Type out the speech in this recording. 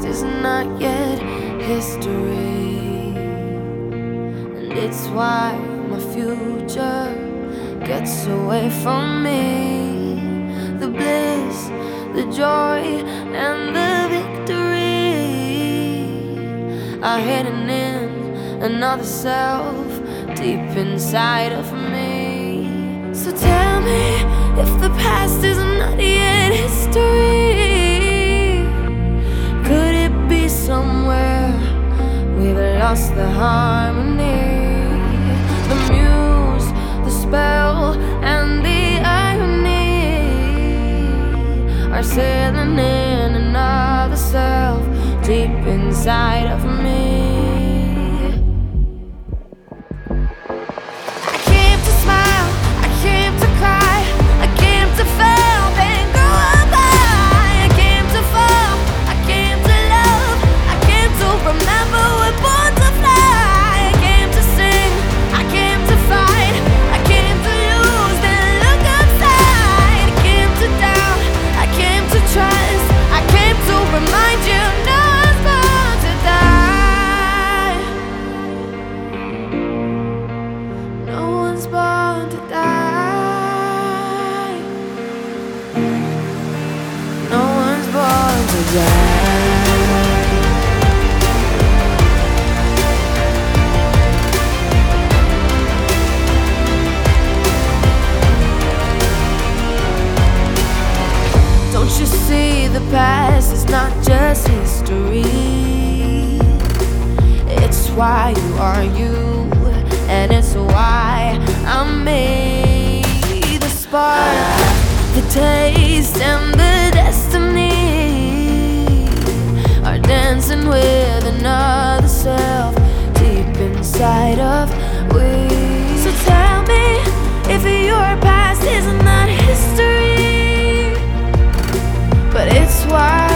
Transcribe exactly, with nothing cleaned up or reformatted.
is not yet history, and it's why my future gets away from me. The bliss, the joy, and the victory are hidden in another self deep inside of me. So tell me if the past is not yet history. Could it be somewhere we've lost the harmony? The muse, the spell, and the irony are sailing in another self deep inside of me. Don't you see the past is not just history? It's why you are you, and it's why I'm me. The spark, the taste, and the destiny are dancing with another self deep inside of we. So tell me if your past is not history, but it's why